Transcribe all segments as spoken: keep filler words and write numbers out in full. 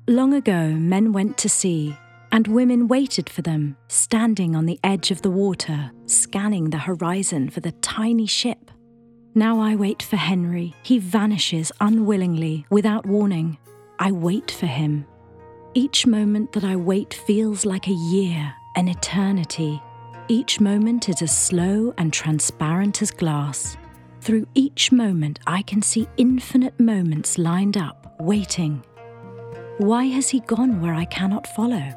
Long ago, men went to sea, and women waited for them, standing on the edge of the water, scanning the horizon for the tiny ship. Now I wait for Henry. He vanishes unwillingly, without warning. I wait for him. Each moment that I wait feels like a year, an eternity. Each moment is as slow and transparent as glass. Through each moment, I can see infinite moments lined up, waiting. Why has he gone where I cannot follow?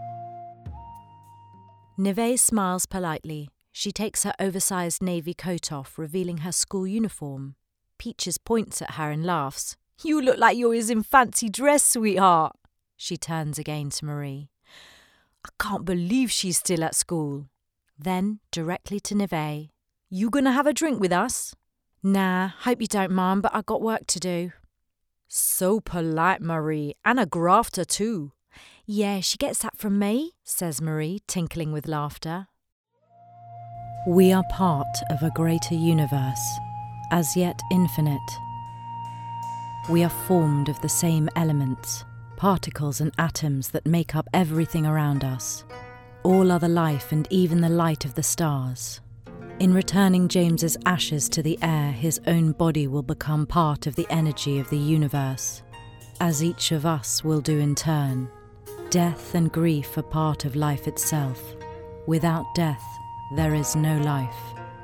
Neve smiles politely. She takes her oversized navy coat off, revealing her school uniform. Peaches points at her and laughs. "You look like you're in fancy dress, sweetheart." She turns again to Marie. "I can't believe she's still at school." Then, directly to Neve. "You gonna have a drink with us?" "Nah, hope you don't, Mum, but I got work to do." "So polite, Marie, and a grafter too." "Yeah, she gets that from me," says Marie, tinkling with laughter. We are part of a greater universe, as yet infinite. We are formed of the same elements, particles and atoms that make up everything around us, all other life and even the light of the stars. In returning James's ashes to the air, his own body will become part of the energy of the universe, as each of us will do in turn. Death and grief are part of life itself. Without death, there is no life.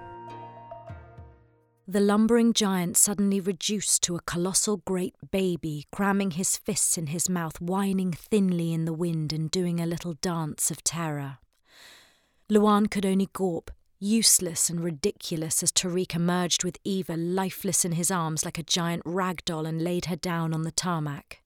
The lumbering giant suddenly reduced to a colossal great baby, cramming his fists in his mouth, whining thinly in the wind and doing a little dance of terror. Luan could only gawp, useless and ridiculous, as Tariq emerged with Eva lifeless in his arms like a giant rag doll and laid her down on the tarmac.